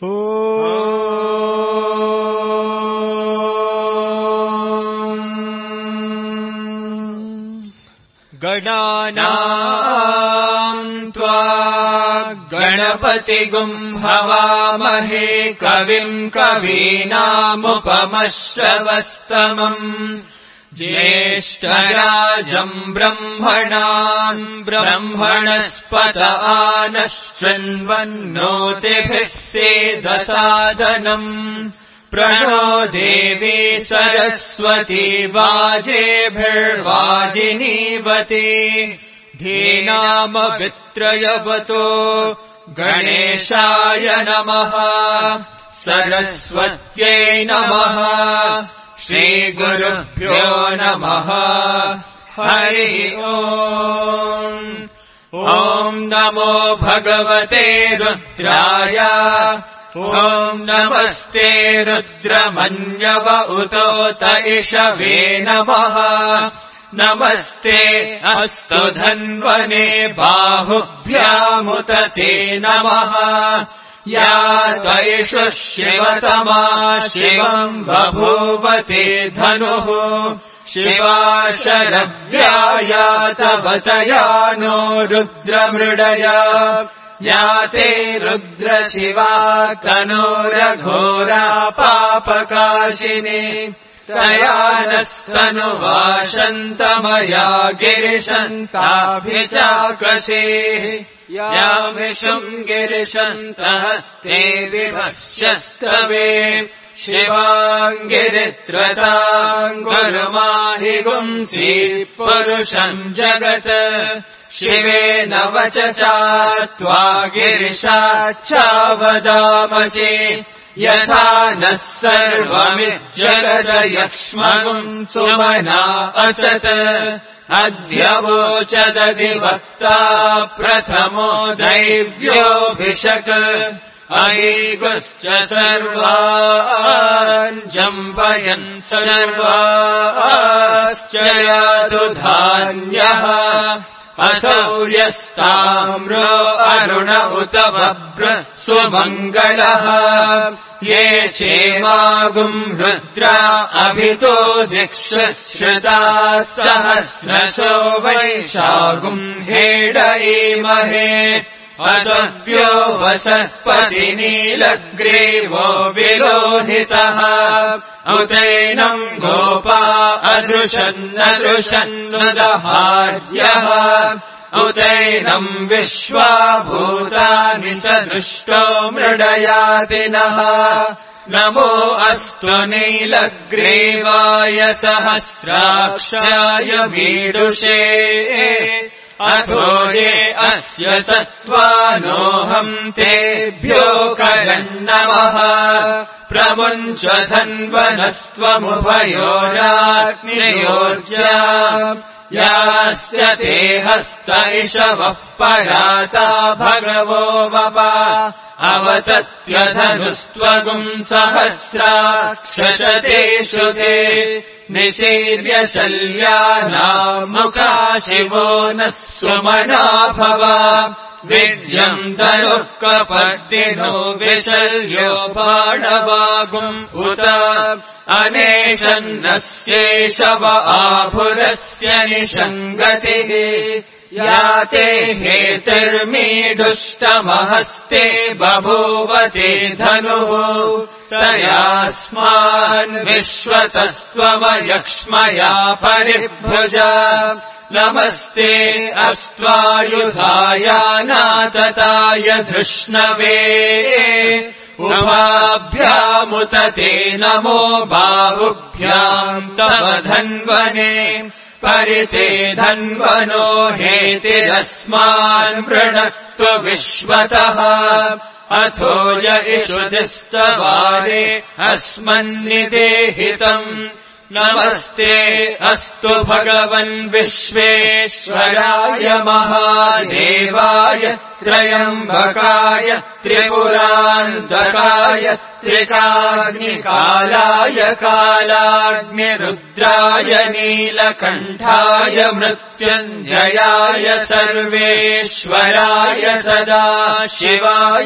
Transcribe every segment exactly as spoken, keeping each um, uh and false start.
गणानाम् त्वा गणपतिगुम् हवामहे कविम् कवीनामुपमश्रवस्तमम् ज्येष्ठराजम् ब्रह्मणाम् ब्रह्मणस्पत आनः शृण्वन्नोतिभिः सेदसादनम् प्रणो देवी सरस्वती वाजेभिर्वाजिनीवती धीनामवित्रयवतो गणेशाय नमः सरस्वत्यै नमः श्रीगुरुभ्यो नमः हरि ओम् ॐ नमो भगवते रुद्राय ॐ नमस्ते रुद्रमन्यव उतोत इषवे नमः नमस्ते अस्तु धन्वने बाहुभ्यामुत ते नमः या त्वयिषु शिवतमा शिवम् बभूवते धनुः शिवा शरव्याया तव तया नो रुद्रमृडया या ते रुद्रशिवा तनोरघोरा पापकाशिनी तया नस्तनुवाशन्तमया गिरिशन्ताभिचाकशेः यामिषुम् गिरिशन्तहस्ते विभक्ष्यस्तवे शिवाङ्गिरित्रताम् गुरुमाहि गुंसि पुरुषम् जगत् शिवेन वचसा त्वा गिरिशाच्छावदामसि यथा नः सर्वमिज्जगदयक्ष्मगुम् सुमना असत् अद्य वोचदधिवक्ता प्रथमो दैव्योऽभिषक् अयैगुश्च सर्वान् जम्पयन् सर्वाश्च यातु धान्यः असौर्यस्ताम्रो अरुण उत बभ्र सुमङ्गलः ये चेमागुम् रुद्रा अभितो दिक्षुश्रुताः सहस्रशो वैशागुम् हेडयेमहे असव्यो वसत्पतिनीलग्रीवो विलोहितः उतैनम् गोपा अदृशन्नदृशन्नुदहार्यः उतैनम् विश्वाभूतानि स दृष्टो मृडयातिनः नमो अस्तु नीलग्रीवाय सहस्राक्षाय मीडुषे अथो ये अस्य सत्त्वानोऽहम् तेभ्यो करन्नमः प्रमुञ्च धन्वनस्त्वमुभयोराग्नियोर्जा याश्च ते हस्त इषवः पराता भगवो वपा अवतत्यधनुस्त्वगुम् सहस्राक्षशतेषु ते निशीर्य शल्यानाम् मुखा शिवो नः सुमना भव विज्यम् धनुः कपर्दिनो विशल्यो बाणवागुम् उत अनेशन्नस्येषव आभुरस्य निषङ्गतिः या ते हेतिर्मीडुष्टमहस्ते बभूवते धनुः तयास्मान् विश्वतस्त्वमयक्ष्मया परिभुजा नमस्ते अस्त्वायुधाय नातताय धृष्णवे उभाभ्यामुत ते नमो बाहुभ्याम् तव धन्वने परिते धन्वनो हेतिरस्मान् वृणक्तु विश्वतः अथो य इषुधिस्तवारे अस्मन्निदेहितम् नमस्ते अस्तु भगवन् विश्वेश्वराय महादेवाय त्रयम्बकाय त्रिपुरान्तकाय त्रिकाग्निकालाय कालाग्निरुद्राय नीलकण्ठाय मृत्युञ्जयाय सर्वेश्वराय सदाशिवाय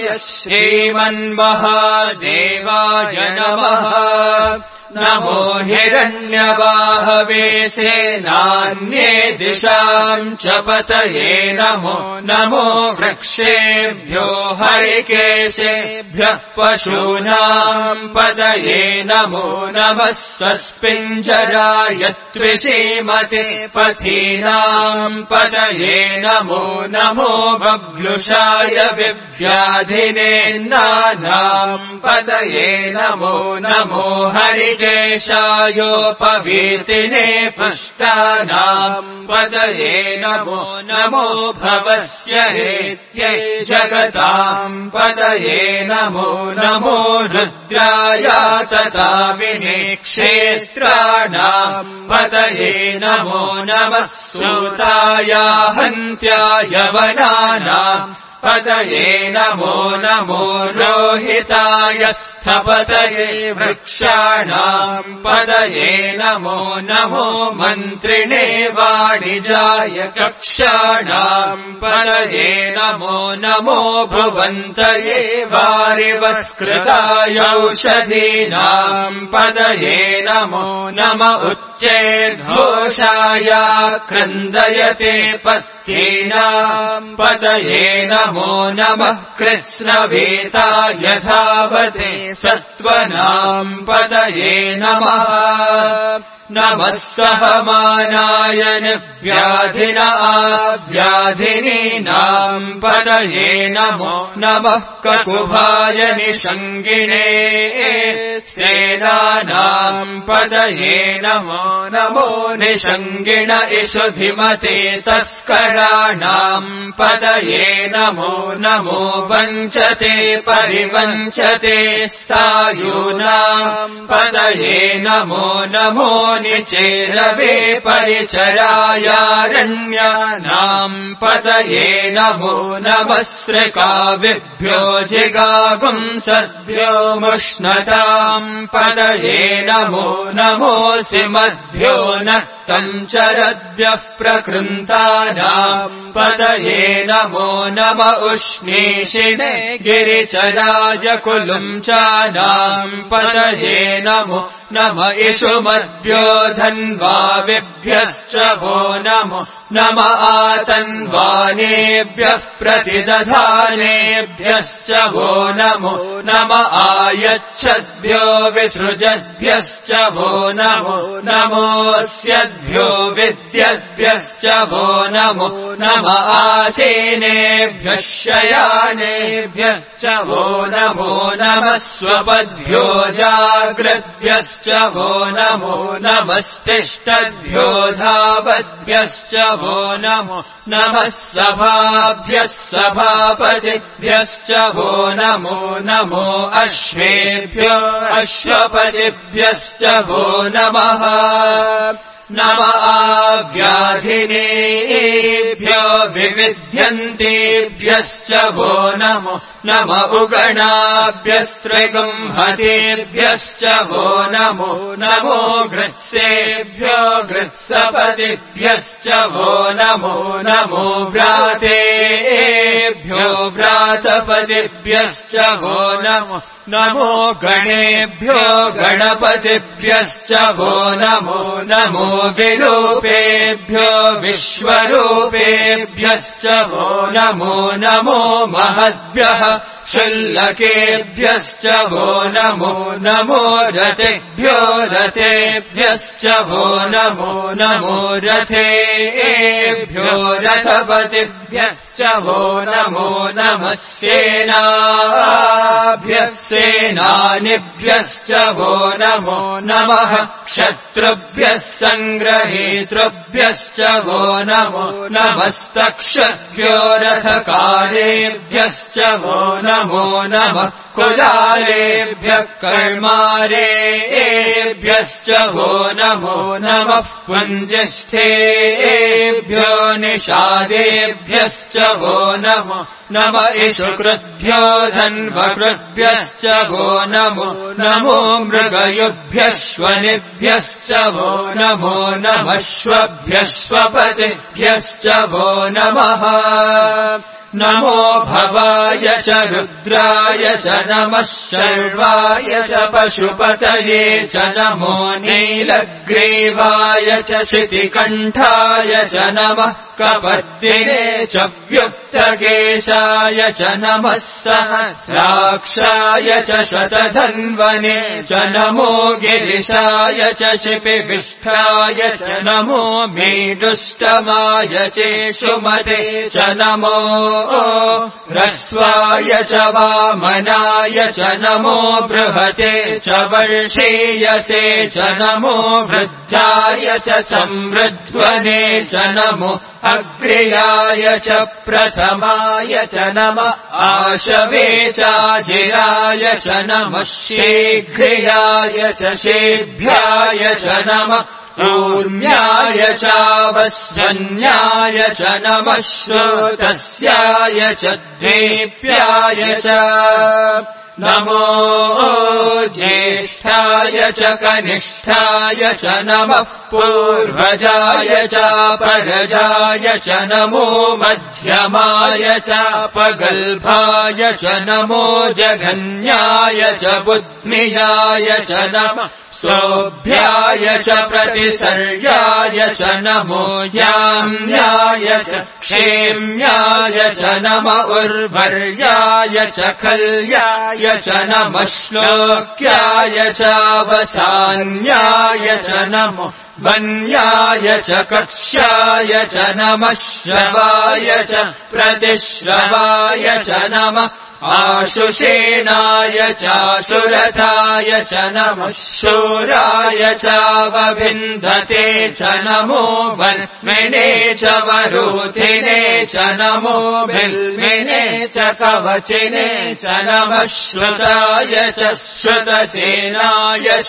श्रीमन्महादेवाय नमः। नमो हिरण्यबाहवे सेनान्ये दिशाम् च पतये नमो नमो वृक्षेभ्यो हरिकेशेभ्यः पशूनाम् पतये नमो नमः सस्पिञ्जराय त्विषीमते पथीनाम् पतये नमो नमो बब्लुषाय विव्याधिने नानाम् पतये नमो नमो हरि केशायोपवीतिने पुष्टानाम् पतये नमो नमो भवस्य हेत्यै जगताम् पतये नमो नमो रुद्राय तताविने क्षेत्राणाम् पतये नमो नमः सूताय हन्त्याय वनानाम् पतये नमो नमो रोहिताय स्थपतये वृक्षाणाम् पतये नमो नमो मन्त्रिणे वाणिजाय कक्षाणाम् पतये नमो नमो भुवन्तये वारिवस्कृताय औषधीनाम् पतये नमो नम उच्चैर्घोषाय क्रन्दयते पत्नीनाम् पतये नमो नमः कृत्स्नवेताय धावते सत्त्वनाम् पतये नमः नमः सहमानाय निर्व्याधिन आव्याधिनीनाम् पतये नमो नमः ककुभाय निषङ्गिणे स्तेनानाम् पतये नमो नमो निषङ्गिण इषुधिमते तस्कराणाम् पतये नमो नमो वञ्चते परिवञ्चते स्थायूनाम् पतये नमो नमो निचेरवे परिचरायारण्यानाम् पतये नमो नमः श्रिकाविभ्यो जिगागुंसद्भ्यो मुष्णताम् पतये नमो नमोऽसि मद्भ्यो नक्तम् चरद्भ्यः प्रकृन्तानाम् पतये नमो नम उष्णीषिणे गिरिचराय कुलुञ्चानाम् पतये नमो नम इषुमद्भ्यो धन्वाविभ्यश्च वो नमो नम आतन्वानेभ्यः प्रतिदधानेभ्यश्च वो नमो नम आयच्छद्भ्यो विसृजद्भ्यश्च वो नमो नमोऽस्यद्भ्यो विद्यद्भ्यश्च वो नमो नम आसीनेभ्यः शयानेभ्यश्च वो नमो नमः स्वपद्भ्यो जाग्रद्भ्यश्च वो नमो नमस्तिष्ठद्भ्यो धावद्भ्यश्च वो नमो नमः सभाभ्यः सभापतिभ्यश्च वो नमो नमो अश्वेभ्यो अश्वपतिभ्यश्च वो नमः नम आव्याधिनेभ्यो विविध्यन्तेभ्यश्च वो नमो नम उगणाभ्यस्त्रिगुंहतेभ्यश्च वो नमो नमो घृत्सेभ्यो घृत्सपतिभ्यश्च वो नमो नमो व्रातेभ्यो व्रातपतिभ्यश्च वो नमो नमो गणेभ्यो गणपतिभ्यश्च वो नमो नमो विरूपेभ्यो विश्वरूपेभ्यश्च वो नमो नमो महद्भ्यः शुल्लकेभ्यश्च वो नमो नमो रथेभ्यो रथेभ्यश्च वो नमो नमो रथेभ्यो रथपतिभ्यश्च वो नमो नमः सेनाभ्यः सेनानिभ्यश्च वो नमो नमः क्षत्रुभ्यः सङ्ग्रहेतृभ्यश्च वो नमो नमस्तक्षभ्यो रथकारेभ्यश्च वो नमो नमः कुलालेभ्यः कर्मारेभ्यश्च वो नमो नमः पुञ्जिष्ठेभ्यो निषादेभ्यश्च वो नमो नम इषुकृद्भ्यो धन्वकृद्भ्यश्च वो नमो नमो मृगयुभ्यश्वनिभ्यश्च वो नमो नमः श्वभ्यश्वपतिभ्यश्च वो नमः नमो भवाय च रुद्राय च नमः शर्वाय च पशुपतये च नमो नीलग्रीवाय च शितिकण्ठाय च नमः कपर्दिने च व्युक्तकेशाय च नमः सहस्राक्षाय च शतधन्वने च नमो गिरिशाय च शिपिविष्ठाय च नमो मेदुष्टमाय चेषुमते च नमो ह्रस्वाय च वामनाय च नमो बृहते च वर्षीयसे च नमो वृद्धाय च संवृध्वने च नमो अग्र्याय च प्रथमाय च नमः आशवे चाजिराय च नमः शीघ्र्याय च शेभ्याय च नमः ऊर्म्याय चावस्वन्याय च नमः श्रोतस्याय च द्वीप्याय च नमो ज्येष्ठाय च कनिष्ठाय च नमः पूर्वजाय चापरजाय च नमो मध्यमाय चापगल्भाय च नमो जघन्याय च बुद्ध्नियाय च नमः सोऽभ्याय च प्रतिसर्याय च नमो याम्याय च क्षेम्याय च नम उर्वर्याय च खल्याय च नमः श्लोक्याय चावसान्याय च नमो वन्याय च कक्ष्याय च नमः श्रवाय च प्रतिश्रवाय च नमः आशुषेणाय चाशुरथाय च नमः शूराय चावभिन्धते च नमो वर्मिणे च वरूथिने च नमो बिल्मिने च कवचिने च नमः श्रुताय च श्रुतसेनाय च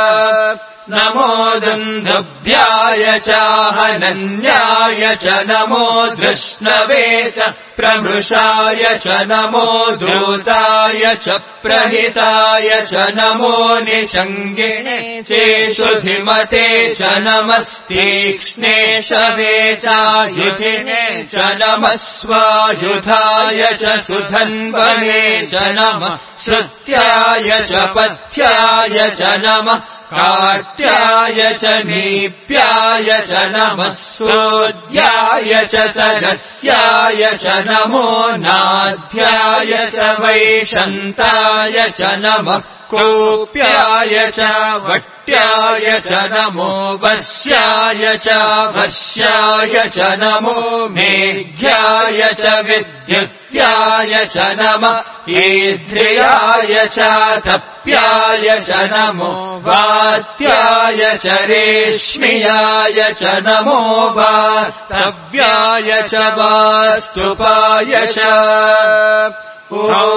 नमो दुन्दुभ्याय चाहनन्याय च नमो धृष्णवे च प्रमृषाय च नमो धूताय च प्रहिताय च नमो निषङ्गिणे चेषुधिमते च नमस्तीक्ष्णे शवे चायुधिने च नमः स्वायुधाय च सुधन्वने च नमः श्रुत्याय च पथ्याय च नमः कार्त्याय च नीप्याय च नमः सोद्याय च सरस्याय च नमो नाध्याय च वैशन्ताय च नमः कोप्याय च वट्याय च नमो वश्याय च वश्याय च नमो मेघ्याय च विद्युत्याय च नमः ईध्र्याय च तप्याय च नमो वात्याय च रेश्म्याय च नमो वास्तव्याय च वास्तुपाय च ॐ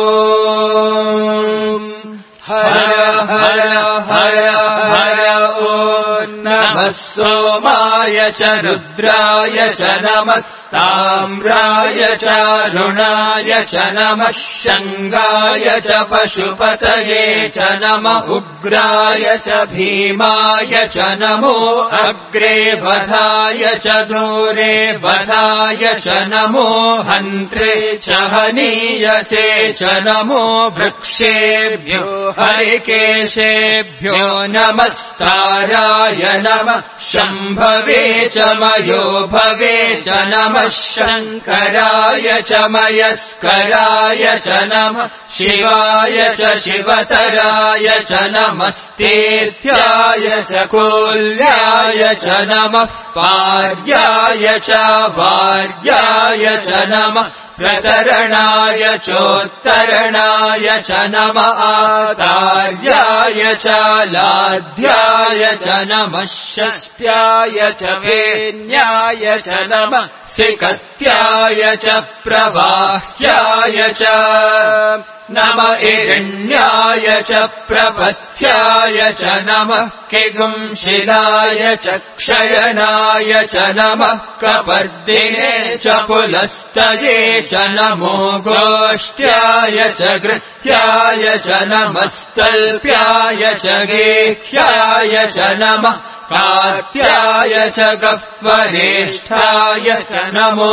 हर हर हर हर ॐ नमः सोमाय च रुद्राय च नमः ताम्राय च रुणाय च नमः शङ्गाय च पशुपतये च नमः उग्राय च भीमाय च नमो अग्रे वधाय च दूरे वधाय च नमो हन्त्रे च हनीयसे च नमो वृक्षेभ्यो हरिकेशेभ्यो नमस्ताराय नमः शम्भवे च मयो भवे च नमः शङ्कराय च मयस्कराय च नमः शिवाय च शिवतराय च नमस्तीर्थ्याय च कोल्याय च नमः पार्याय च वार्याय च नमः प्रतरणाय चोत्तरणाय च नमः आतार्याय च लाध्याय च नमः षष्ट्याय च वेन्याय च नमः सिकत्याय च प्रवाह्याय च नम इरण्याय च प्रपथ्याय च नमः किगुंशिलाय च क्षयनाय च नमः कपर्दिने च पुलस्तये च नमो गोष्ट्याय च गृह्याय च नमस्तल्प्याय च गेह्याय च नमः कार्त्याय च गह्वरेष्ठाय च नमो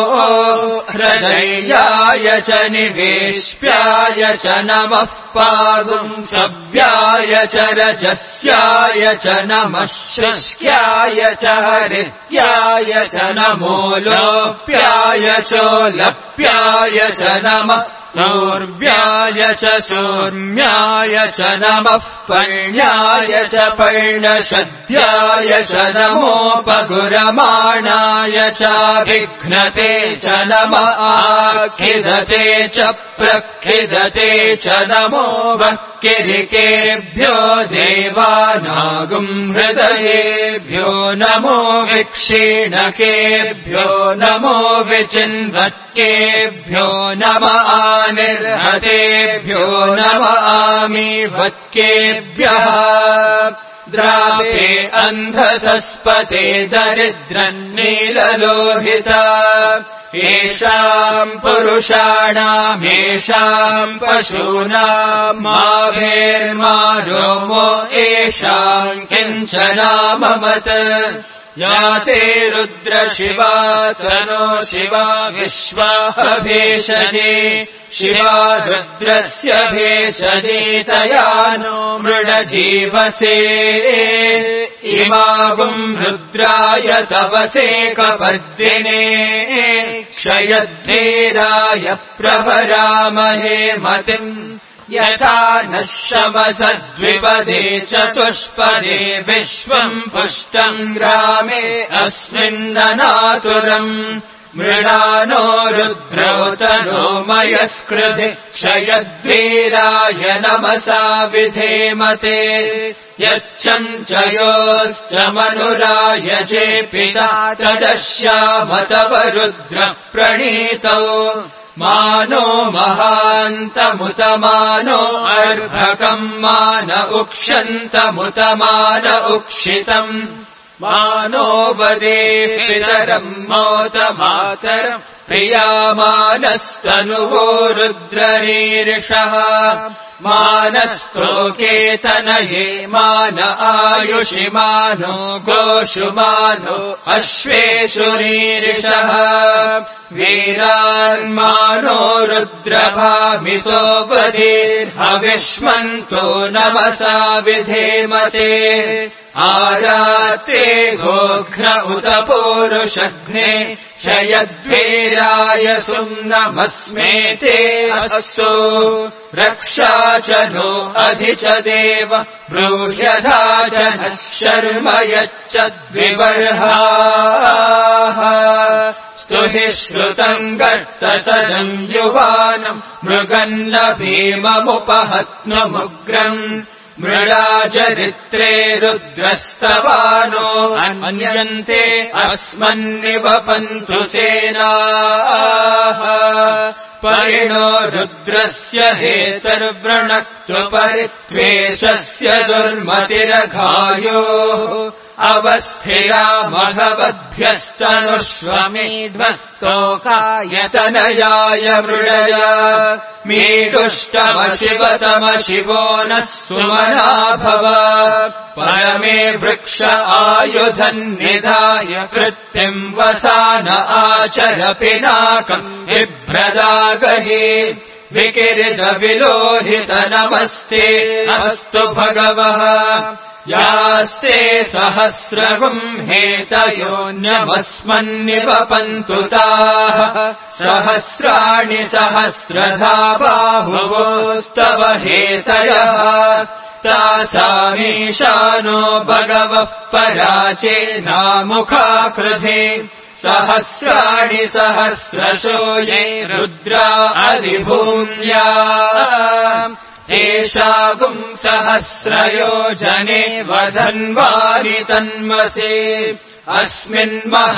हृदयाय च निवेश्याय च नमः पागुंसव्याय च रजस्याय च नमः शुष्क्याय च हरित्याय च नमो लोप्याय चोलप्याय च नमः नौर्व्याय च सौम्याय च नमः पर्ण्याय च पर्णशद्याय च नमोपगुरमाणाय च विघ्नते च नमः आखिदते च प्रखिदते च नमो वक्किरिकेभ्यो देवानागुं हृदयेभ्यो नमो विक्षीणकेभ्यो नमो विचिन्वत्केभ्यो नमः निर्हतेभ्यो नमः आमीवत्केभ्यः द्रापे अन्धसस्पते दरिद्रन्नीललोहिता येषाम् पुरुषाणाम् येषाम् पशूनाम् माभेर्मा रोमो येषाम् किञ्चनाममत् याते रुद्र शिवा तनो शिवा विश्वाः भेषजे शिवा रुद्रस्य भेषजेतया नो मृडजीवसे इमागुम् रुद्राय तपसे कपर्दिने क्षयद्धीराय प्रभरामहे मतिम् यथा नः शमसद्विपदे चतुष्पदे विश्वम् पुष्टम् ग्रामे अस्मिन्ननातुरम् मृडानो रुद्रो तनो मयस्कृते क्षयद्वीराय नमसा विधेमते यच्चञ्चयोश्च मनुराय चेपिता तदश्यामतव रुद्र प्रणीतौ मानो महान्तमुतमानो अर्भकम् मान उक्षन्तमुतमान उक्षितम् मानो वदे पितरम् मोत मातरम् प्रियामानस्तनुवो रुद्ररीर्षः मानस्तोकेतनये मान आयुषि मानो गोषु मानो अश्वेषु रीर्षः वीरान्मानो रुद्रभामितो वदेर्हविष्मन्तो नमसा विधेमते आराते गोघ्न उत पूरुषघ्ने क्षयद्वीराय सुम्नमस्मेते अस्तु रक्षा च नो अधि च देव ब्रूह्यधा च नः शर्म यच्च द्विबर्हाः स्तुहि श्रुतम् गर्तसदम् युवानम् मृगन्न भीममुपहत्नुमुग्रम् मृडा चरित्रे रुद्रस्तवानो अन्यन्ते अस्मन्निवपन्तु सेनाः परिणो रुद्रस्य हेतर्व्रणक्तु परित्वेषस्य दुर्मतिरघायोः अवस्थिरा मघवद्भ्यस्तनुष्वमीढ्वक्तोकायतनयाय मृडया मीडुष्टमशिवतमशिवो नः सुमना भव परमे वृक्ष आयुधन्निधाय कृत्तिम् वसान आचर पिनाकम् बिभ्रदागहि विकिरितविलोहित नमस्ते अस्तु भगवः यास्ते सहस्रगुम् हेतयोऽन्यमस्मन्निवपन्तु ताः सहस्राणि सहस्रधा बाहुवोस्तव हेतयः तासामीशानो भगवः पराचेनामुखाकृधे सहस्राणि सहस्रशो ये रुद्रा अधिभूम्या एषागुम् सहस्रयोजने वधन्वानि तन्मसे अस्मिन्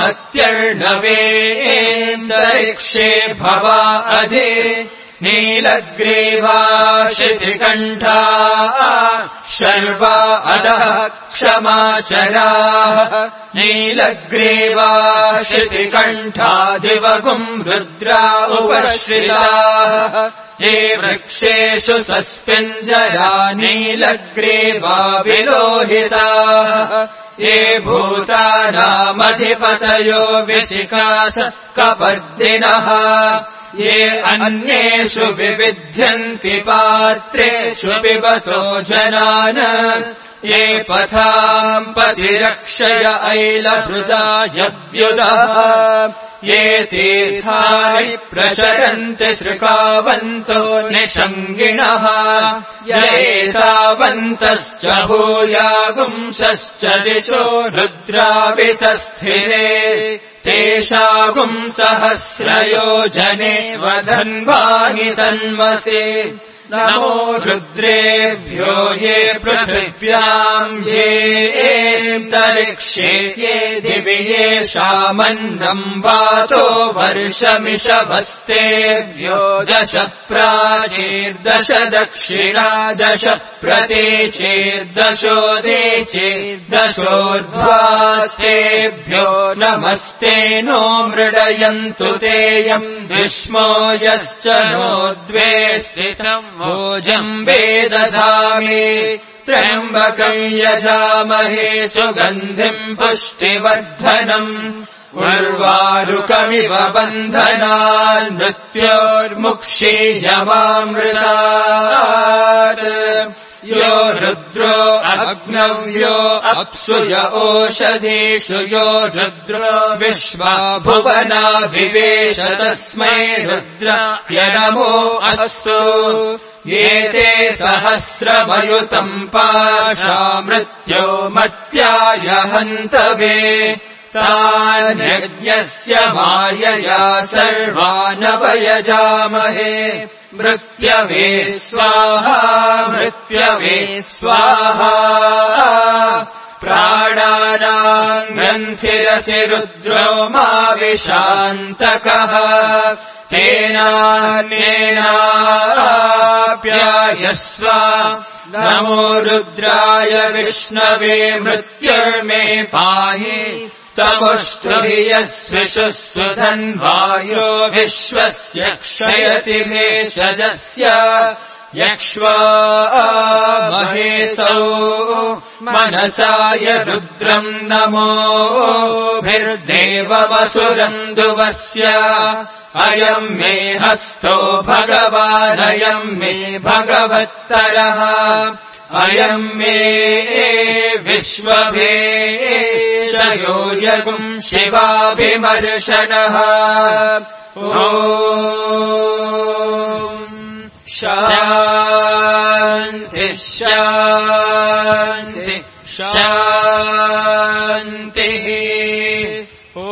महत्यर्णवेऽन्तरिक्षे भवा अधि नीलग्रीवा शितिकण्ठा शर्वा अधः क्षमाचराः नीलग्रीवा शितिकण्ठा दिवगुम् रुद्रा उपश्रिताः ये वृक्षेषु सस्पिञ्जरा नीलग्रीवा विलोहिताः ये भूतानामधिपतयो विशिखास कपर्दिनः ये अन्येषु विविध्यन्ति पात्रेषु पिबतो जनान् ये पथाम् पतिरक्षय ऐलभृतायव्युदः ये तीर्थानि प्रचरन्ति सृकावन्तो निषङ्गिणः एतावन्तश्च भूयागुंसश्च दिशो रुद्रावितस्थिरे तेषागुम् सहस्रयोजने वधन्वानि तन्मसे नमो रुद्रेभ्यो ये पृथिव्याम् ये एन्तरिक्षे ये दिवि येषामन्नम् वातो वर्षमिषवस्तेभ्यो दश प्राचीर्दश दक्षिणा दश प्रतीचेर्दशोदेचेर्दशोर्ध्वास्तेभ्यो नमस्ते नो मृडयन्तु तेयम् विष्मो यश्च नो द्वे स्थितम् भोजम्बे दधामि त्र्यम्बकम् यजामहे सुगन्धिम् पुष्टिवर्धनम् उर्वारुकमिव बन्धनान् मृत्योर्मुक्षीयमामृतात् यो रुद्रो अग्नौ यो अप्सु य ओषधीषु यो रुद्रो विश्वा भुवना विवेश तस्मै रुद्राय नमो अस्तु ये ते सहस्रमयुतम् पाशा मृत्यो मत्याय हन्तवे तान्यज्ञस्य मायया सर्वानवयजामहे मृत्यवे स्वाहा मृत्यवे स्वाहा प्राणानाम् ग्रन्थिरसि रुद्रो मा विशान्तकः तेनान्येनाप्यायस्व नमो रुद्राय विष्णवे मृत्युर्मे पाहि तमुष्टुभियस्विषुः सुधन्वायो विश्वस्य क्षयति भेषजस्य यक्ष्वा महेशौ मनसाय रुद्रम् नमोभिर्देवमसुरम् दुवस्य अयम् मे हस्तो भगवानयम् मे भगवत्तरः अयम् मे विश्वभेशयो यगुम् शिवाभिमर्शनः ॐ शान्ति शान्ति शान्तिः ॐ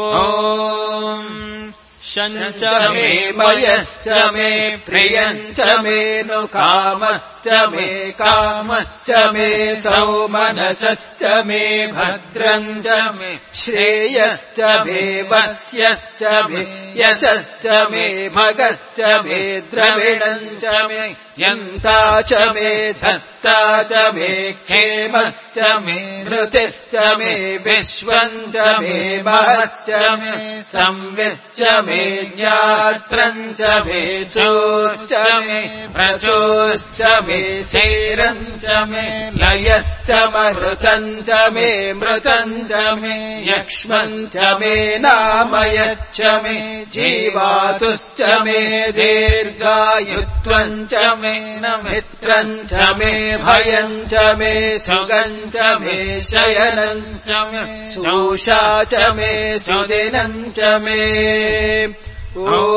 शञ्च मे मयश्च मे प्रियञ्च मे नु कामश्च मे कामश्च मे सौमनसश्च मे भद्रम् च मे श्रेयश्च मे वत्स्यश्च मे यशश्च मे भगश्च मे द्रविणम् च मे यन्ता च मे धत्ता च मे क्षेमश्च मे धृतिश्च मे विश्वम् च मे महश्च मे संविच्च मे ज्ञात्रम् च मे चोश्च मे प्रचोश्च मे शैरम् च मे लयश्च मृतम् च मे मृतम् च मे यक्ष्मम् च मे नामयच्च मे जीवातुश्च मे दीर्घायुत्वम् च मे न मित्रम् च मे भयम् च मे सुगम् च मे शयनम् च मे शोषा च मे सुदिनम् च मे ॐ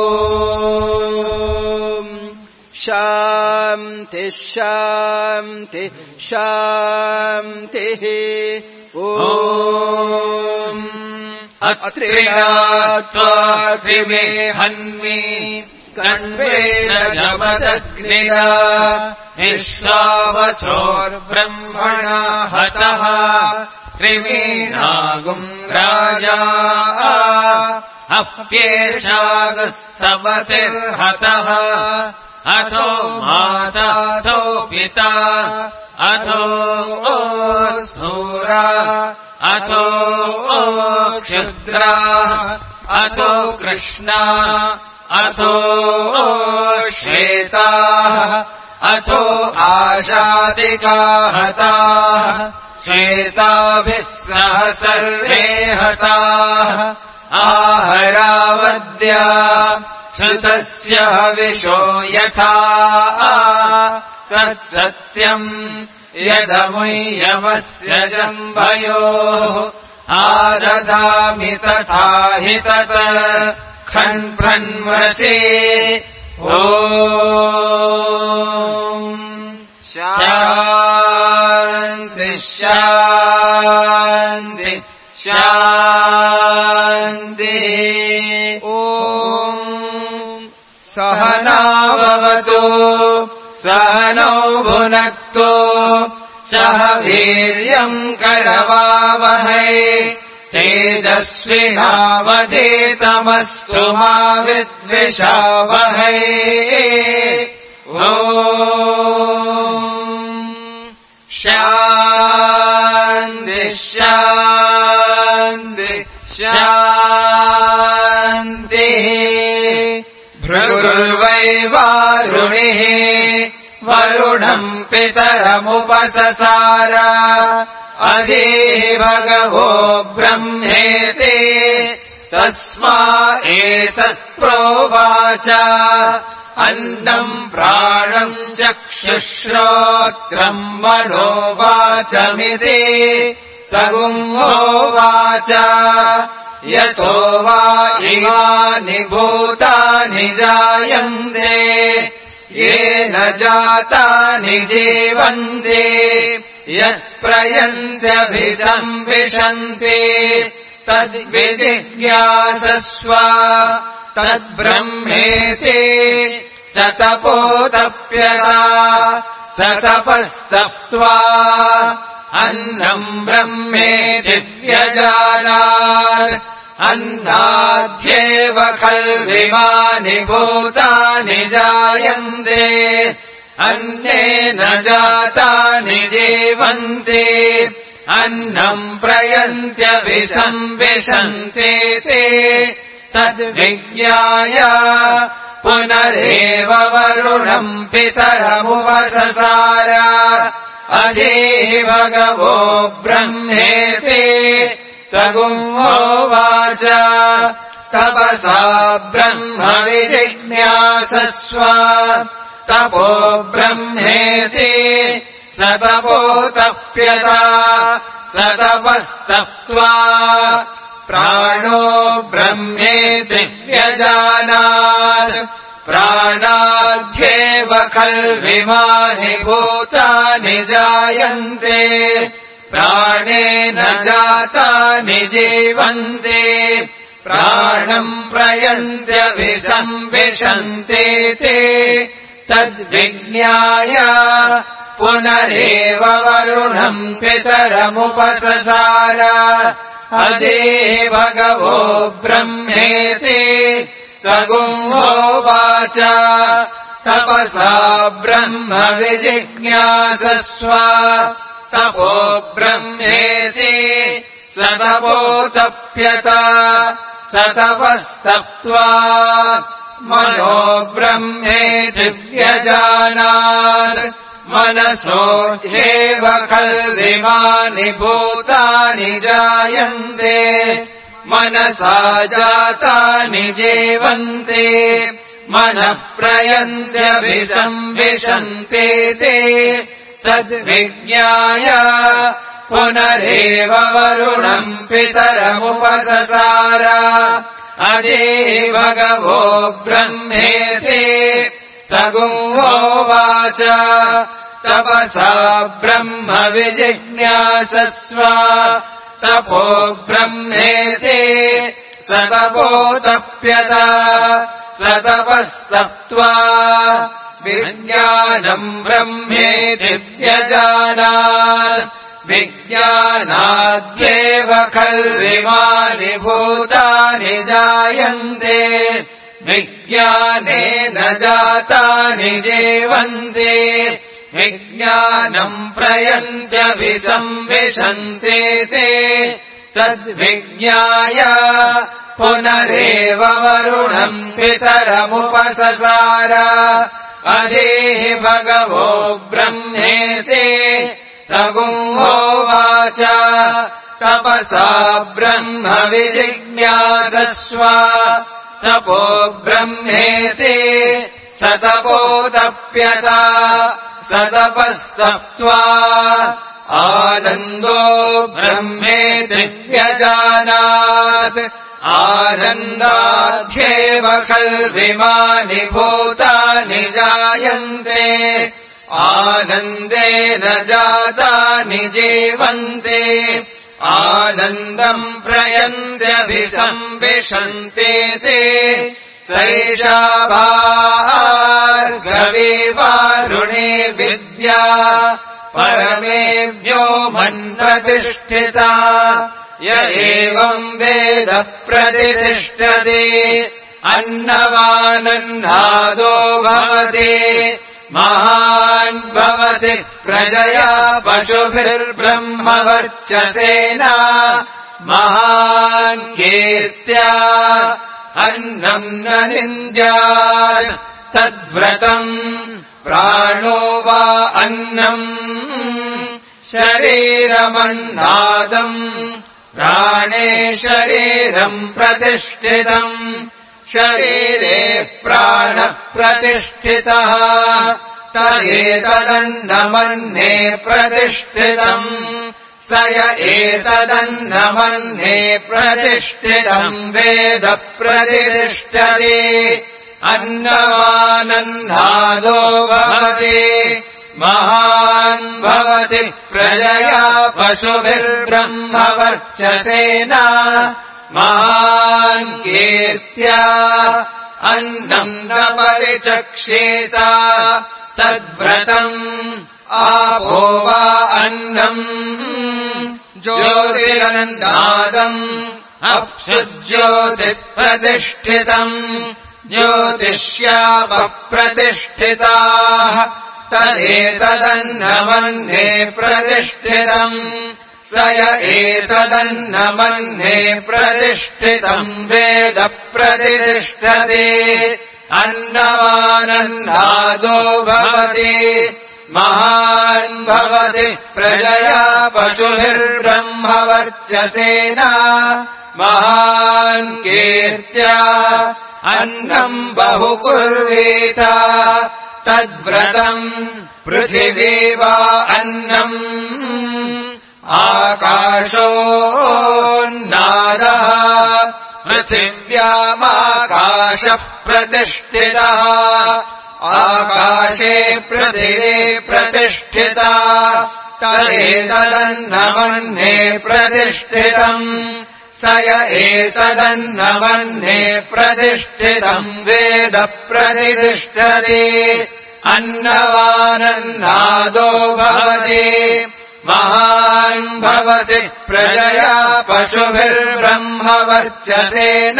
शान्ति शान्ति शान्तिः ॐ अत्रिणा त्वाग्निमे हन्मि कण्वेन जमदग्निना निःश्रावसोर्ब्रह्मणा हतः कृमीणागुम् राजा अप्येषागस्तवतिर्हतः अथो माता अथो पिता अथो स्थूरा अथो क्षुद्रा अथो कृष्णा अथो श्वेताः अथो आशादिका हताः श्वेताभिः सह सर्वे हताः आहरावद्या श्रुतस्य हविषो यथा तत्सत्यम् यदमुय्यमस्य जम्भयोः आदधामि तथा हि तत् खण्प्रन्वसे ओम् शान्ति शान्ति शान्ति ओम् सहनाववतु सहनौ भुनक्तु सह वीर्यम् करवावहै तेजस्विनावधीतमस्तु मा विद्विषावहै ओम् शान्ति शान्ति शान्तिः भृगुर्वैवारुणिः वरुणम् पितरमुपससार अधीः भगवो ब्रह्मेति तस्मा एतत्प्रोवाच अन्नम् प्राणम् चक्षुश्रोत्रम् मनोवाचमिति तगुम्होवाच यतो वा इमानि भूतानि जायन्ते येन जातानि जीवन्ते यत्प्रयन्त्यभिसंविशन्ति तद्विजिज्ञासस्व तद्ब्रह्मेति स तपोतप्यता स तपस्तप्त्वा अन्नम् ब्रह्मेति व्यजानात् अन्नाद्येव खल्विमानि भूतानि जायन्ते अन्नेन जातानि जीवन्ते अन्नम् प्रयन्त्यभिसंविशन्ते ते तद्विज्ञाय पुनरेव वरुणम् पितरमुपससार अधीः भगवो ब्रह्मेति तगुम्होवाच तपसा ब्रह्म विजिज्ञासस्व तपो ब्रह्मेति स तपोतप्यता स तपस्तप्त्वा प्राणो ब्रह्मेति व्यजानात् प्राणाद्येव खल्विमानि भूतानि जायन्ते प्राणेन जातानि जीवन्ते प्राणम् प्रयन्त्यभिसंविशन्ते ते तद्विज्ञाय पुनरेव वरुणम् पितरमुपससार अधीः भगवो ब्रह्मेति तगुम्होवाच तपसा ब्रह्म विजिज्ञासस्व तपो ब्रह्मेति स तपोतप्यता स तपस्तप्त्वा मनो ब्रह्मेति व्यजानात् मनसो ह्येव खल्विमानि भूतानि जायन्ते मनसा जातानि जीवन्ते मनः प्रयन्त्यभिसंविशन्ते ते तद्विज्ञाय पुनरेव वरुणम् पितरमुपससार अधीः भगवो ब्रह्मेति तगुम्होवाच तपसा ब्रह्म विजिज्ञासस्व तपो ब्रह्मेति स तपोतप्यत स तपस्तप्त्वा विज्ञानम् ब्रह्मेति व्यजानात् विज्ञानाद्येव खल्विमानि भूतानि जायन्ते विज्ञानेन जातानि जीवन्ते विज्ञानम् प्रयन्त्यभिसंविशन्ते ते तद्विज्ञाय पुनरेव वरुणम् पितरमुपससार अधीहि भगवो ब्रह्मेति तगुंहोवाच तपसा ब्रह्म विजिज्ञासस्व तपो ब्रह्मेति स तपोतप्यत स तपस्तप्त्वा आनन्दो ब्रह्मेति व्यजानात् आनन्दाध्येव खल्विमानि भूतानि जायन्ते आनन्देन जातानि जीवन्ते आनन्दम् प्रयन्त्यभिसंविशन्ते ते सैषा भार्गवी वारुणी विद्या परमे व्योमन् प्रतिष्ठिता य एवम् वेद प्रतिष्ठते अन्नवानन्नादो भवति महान् भवति प्रजया पशुभिर्ब्रह्मवर्चसेन महान् कीर्त्या अन्नम् न निन्द्यात् तद्व्रतम् प्राणो वा अन्नम् शरीरमन्नादम् प्राणे शरीरम् प्रतिष्ठितम् शरीरे प्राणः प्रतिष्ठितः तदेतदन्नमन्ये प्रतिष्ठितम् स य एतदन्नमन्ये प्रतिष्ठितम् वेद प्रतिष्ठते अन्नवानन्नादो भवति महान् भवति प्रजया पशुभिर्ब्रह्मवर्चसेन महान् कीर्त्या अन्नम् न परिचक्षेत तद्व्रतम् आपो वा अन्नम् ज्योतिरन्नादम् अप्सुज्योतिप्रतिष्ठितम् ज्योतिष्यापप्रतिष्ठिताः तदेतदन्नमन्ये प्रतिष्ठितम् स य एतदन्नमन्ये प्रतिष्ठितम् वेद प्रतिष्ठते अन्नवानन्नादो भवति महान् भवति प्रजया पशुभिर्ब्रह्मवर्चसेन महान् कीर्त्या अन्नम् बहुकुर्वीत तद्व्रतम् पृथिवी वा अन्नम् आकाशोन्नादः पृथिव्यामाकाशः प्रतिष्ठितः आकाशे पृथिवी प्रतिष्ठिता तदेतदन्नमन्ये प्रतिष्ठितम् स य एतदन्नमन्ये प्रतिष्ठितम् वेद प्रतिष्ठते अन्नवानन्नादो भवति महान् भवति प्रजया पशुभिर्ब्रह्मवर्चसेन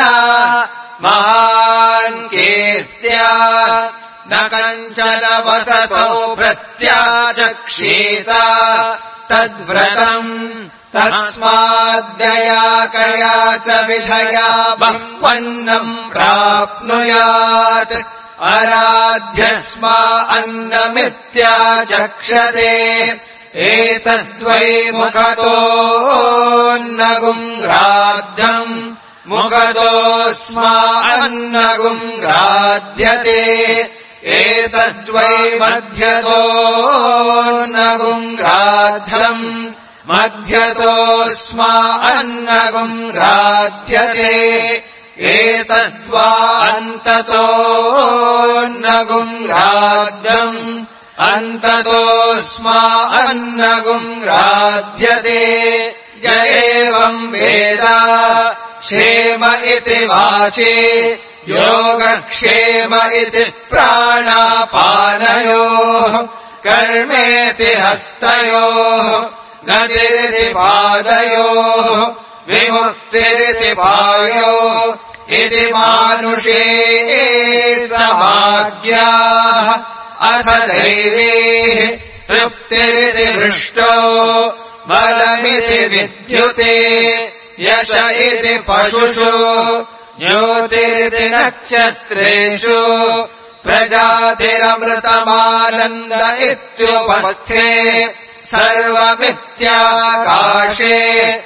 महान् कीर्त्या न कञ्चन वसतौ प्रत्याचक्षीत तद्व्रतम् तस्माद्यया कया च विधया बह्वन्नम् प्राप्नुयात् अराध्यस्मा अन्नमित्याचक्षते एतद्वै मुखतोऽन्नगुम् ग्राध्यम् मुखतोऽस्मा अन्नगुम् ग्राध्यते एतद्वै मध्यतोऽन्नगुम् ग्राध्यम् मध्यतोऽस्मा अन्नगुम् ग्राध्यते एतद्वा अन्ततोऽन्नगुम् ग्राध्यम् अन्ततोऽस्मा अन्नगुम् ग्राध्यते य एवम् वेद क्षेम इति वाचि योगक्षेम इति प्राणापानयोः कर्मेति हस्तयोः गतिरिति पादयोः विमुक्तिरिति पायो इति मानुषे समाज्ञाः अथ दैवी तृप्तिरिति दृष्टो बलमिति विद्युते यश इति पशुषु ज्योतिरिति नक्षत्रेषु प्रजातिरमृतमानन्द इत्युपस्थे सर्वमित्याकाशे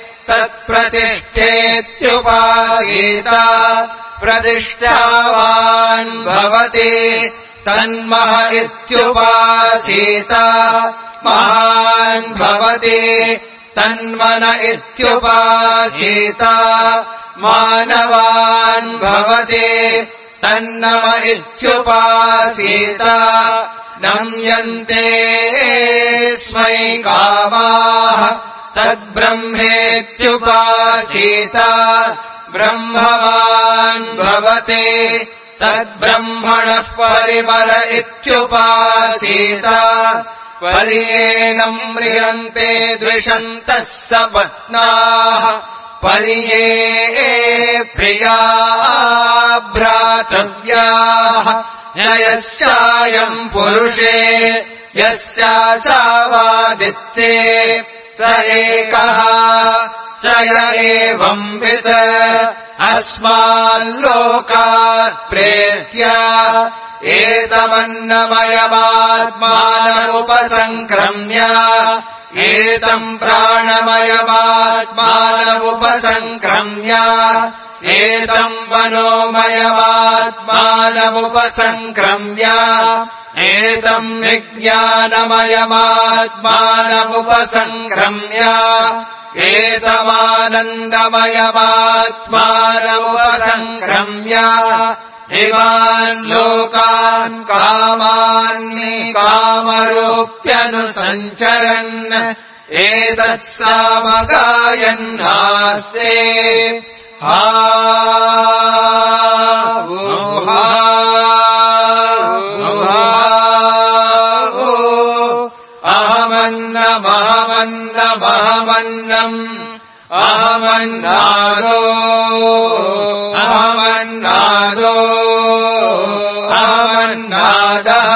तत्प्रतिष्ठेत्युपासीत प्रतिष्ठावान् भवति तन्मह इत्युपासीत महान् भवति तन्मन इत्युपासीत मानवान् भवति तन्नम इत्युपासीत नम्यन्ते स्मै कामाः तद्ब्रह्मेत्युपासीत ब्रह्मवान् भवति तद्ब्रह्मणः परिमल इत्युपासीत पर्येणम् म्रियन्ते द्विषन्तः सपत्नाः पर्ये प्रिया भ्रातव्याः स यस्यायम् पुरुषे यस्याचावादित्ये स एकः स य एवंवित् अस्माल्लोकात् प्रेत्य एतमन्नमयमात्मानमुपसङ्क्रम्य एतम् प्राणमयमात्मानमुपसङ्क्रम्य एतम् मनोमयमात्मानमुपसङ्क्रम्य एतम् विज्ञानमयमात्मानमुपसङ्क्रम्य एतमानन्दमयमात्मानमुपसङ्क्रम्य इमान् लोकान् कामान्नि कामरूप्यनुसञ्चरन् एतत्सामगायन्नास्ते हा वोहा अहमन्नमहमन्नमहमन्नम् अहमन्नादो अहमन्नादो अहमन्नादः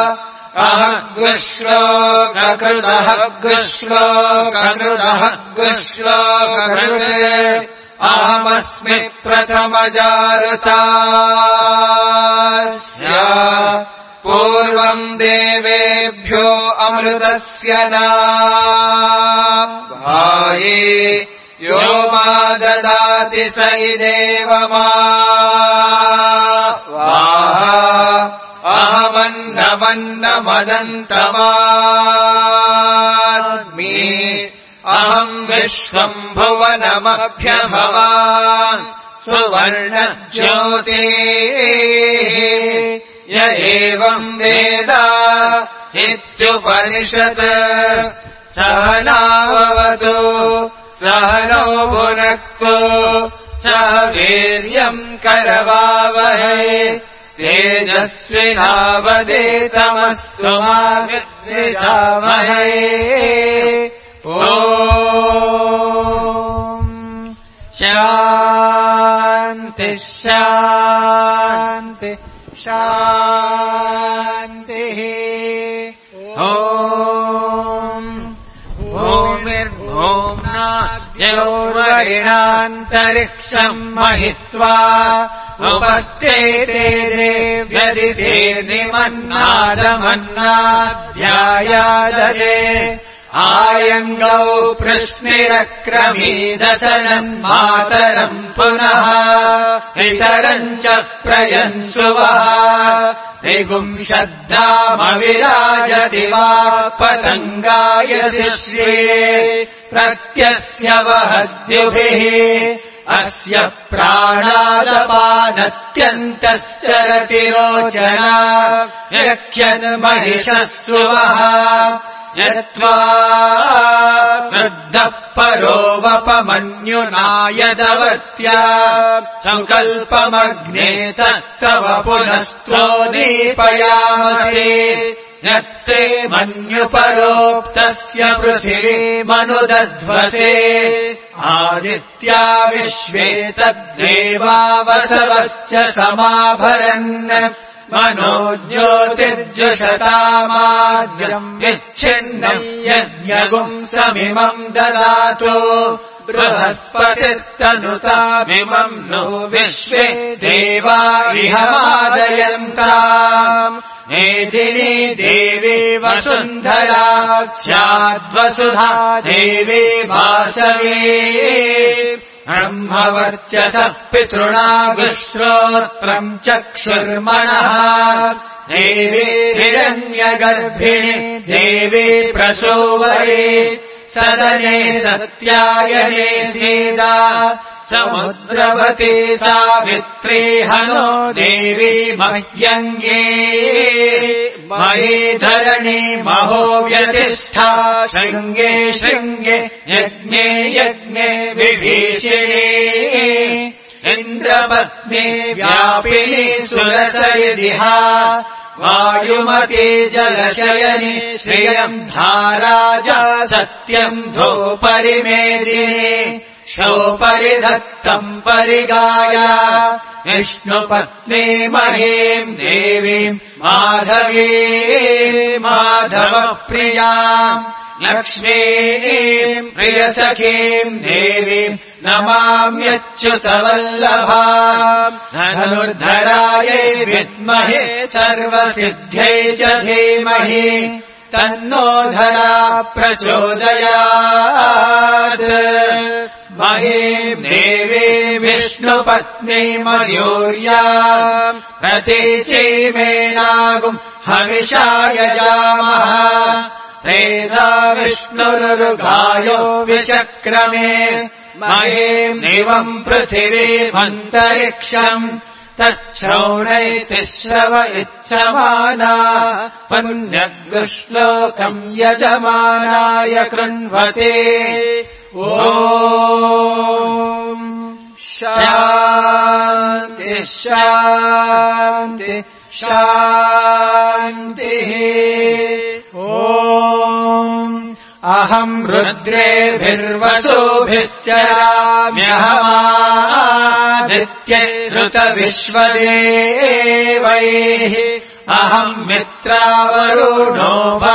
अहग्श्लोककृतः ग्श्लोककृतः ग्श्लोककृते अहमस्मि प्रथमजारुतास्य पूर्वम् देवेभ्यो अमृतस्य नाभाये यो मा ददाति स इदेव मा अहमन्नमन्नमदन्तमास्मि अहम् विश्वम् भुवनमभ्यभवान् सुवर्णज्योतिः य एवम् वेद इत्युपनिषत् सहनाववतु सहनौ भुनक्तु सह वीर्यम् करवावहै तेजस्विनावधीतमस्तु मा विद्विषावहै ॐ शान्ति शान्ति शान्तिः ॐ भूमिर्भूम्ना योर्वरिणान्तरिक्षम् महित्वा उपस्थिते देव्यदितेर्निमन्नादमन्नाध्यायादरे आयङ्गौ प्रश्निरक्रमीदशनम् मातरम् पुनः इतरम् च प्रयन्सुवः दिगुंशद्धामविराजति वा पतङ्गाय शिश्ये प्रत्यस्य वहद्युभिः अस्य प्राणादपानत्यन्तश्चरति रोचना यख्यन्महिषः सुवः यत्त्वा क्रुद्धः परोवपमन्युनायदवर्त्या सङ्कल्पमग्ने तत्तव पुनस्त्वो दीपयामसे यत्ते मन्युपरोक्तस्य पृथिवीमनुदध्वसे आदित्या विश्वे तद्देवा वसवश्च समाभरन् मनो ज्योतिर्जुषतामाद्यम् विच्छिन्नम् यज्ञगुम् समिमम् ददातु बृहस्पतिर्तनुतामिमम् नो विश्वे देवा इह मादयन्ताम् मेदिनी देवी वसुन्धरा स्याद्वसुधा देवी वासवी ब्रह्मवर्चसः पितॄणागुश्रोत्रम् चक्षुर्मणः देवी हिरण्यगर्भिणि देवी प्रसूवरी सदने सत्यायने सीता समुद्रवती सावित्री हनो देवी मह्यङ्गे महीधरणी महो व्यतिष्ठा शृङ्गे शृङ्गे यज्ञे यज्ञे विभीषिणी इन्द्रपत्नी व्यापिनी सुरसरिदिहा वायुमती जलशयनी श्रियम् धाराजा सत्यम् धोपरिमेदिनी शोपरिधत्तम् परिगाया विष्णुपत्नी महीम् देवीम् माधवी माधवप्रियाम् लक्ष्मीम् प्रियसखीम् देवीम् नमाम्यच्युतवल्लभाम् धनुर्धरायै विद्महे सर्वसिद्ध्यै च धीमहि तन्नो धरा प्रचोदयात् महीम् देवी विष्णुपत्नी मयूर्या प्रतीचीमेनागुम् हविषा यजामः त्रेधा विष्णुरुगायो विचक्रमे महीम् दिवम् पृथिवीमन्तरिक्षम् तच्छ्रौणैति श्रव इच्छमाना पुण्यग्श्लोकम् यजमानाय कृण्वते ॐ शान्ति शान्ति शान्तिः ॐ अहम् रुद्रेभिर्वसुभिश्चराम्यहमादित्यैरुतविश्वदेवैः अहम् मित्रावरुणो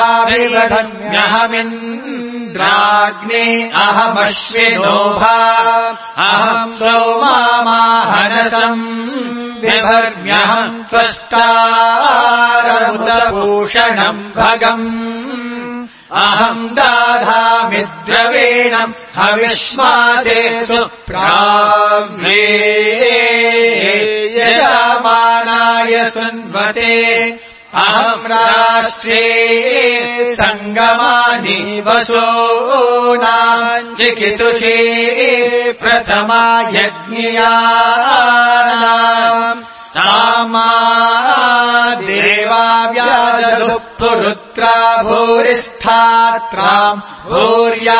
भाभिवहम्यहमिन्द्राग्ने अहमश्विनो भा अहम् सोमामाहनसम् बिभर्म्यहम् त्वष्टारमुतभूषणम् भगम् अहम् दाधामि द्रवीणम् हविष्माते सुप्राव्ये यजमानाय सुन्वते अहम् राष्ट्रे सङ्गमानि वसूनाम् चिकितुषे प्रथमा यज्ञियानाम् तामा देवा व्यादधुः पुरुत्रा भूरिष्ठात्राम् भूर्या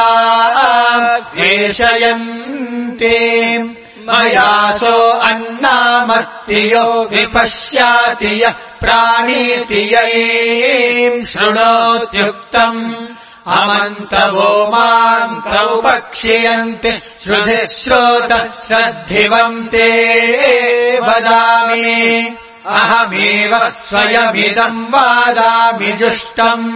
वेशयन्ति मयासो अन्नामर्तियो विपश्याति यः प्राणीति यैम् शृणोत्युक्तम् अमन्तवो माम् तौ पक्षीयन्ति श्रुधिः श्रोतः श्रद्धिवन्ते वदामि अहमेव स्वयमिदम् वादामि जुष्टम्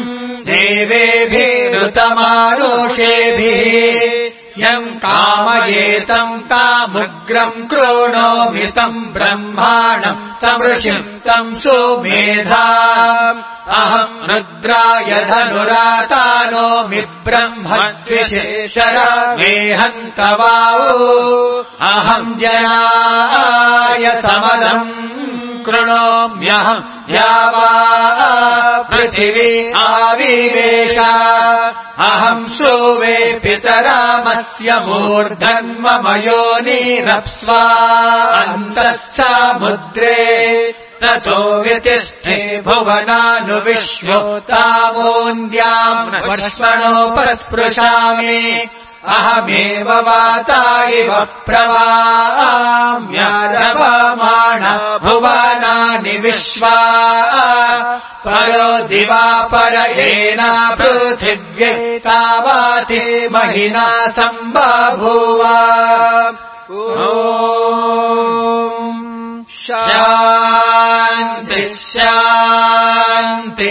देवेभिरुतमानुषेभिः यम् कामयेतम् तामुग्रम् कृणोमि तम् ब्रह्माणम् तमृषिम् तम् सुमेधा अहम् रुद्राय धनुरातानोमि ब्रह्मद्विशेषरा मेहन्तवावो अहम् जनाय समदम् कृणोम्यहम् यावा पृथिवी आविवेश अहम् सोवे पितरामस्य मूर्धन्ममयोनिरप्स्वा अन्तः समुद्रे ततो व्यतिष्ठे भुवनानुविश्वोतामोन्द्याम् वष्मणोपस्पृशामि अहमेव वाता इव प्रवाम्यारभमाण भुवनानि विश्वा परो दिवा पर येना पृथिव्यै तावाति महिना सम्बभूव शान्ति शान्ति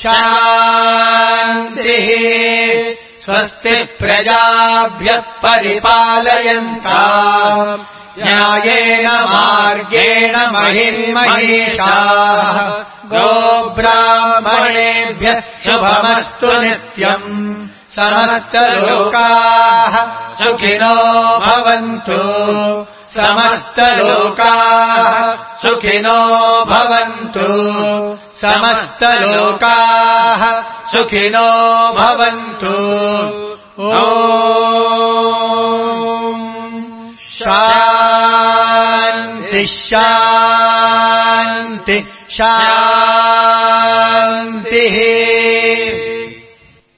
शान्तिः स्वस्ति प्रजाभ्यः परिपालयन्ताम् न्यायेन मार्गेण महिर्महीषाः गोब्राह्मणेभ्यः शुभमस्तु नित्यम् समस्तलोकाः सुखिनो भवन्तु समस्तलोकाः सुखिनो भवन्तु समस्तलोकाः सुखिनो भवन्तु ॐ शान्ति शान्ति शान्तिः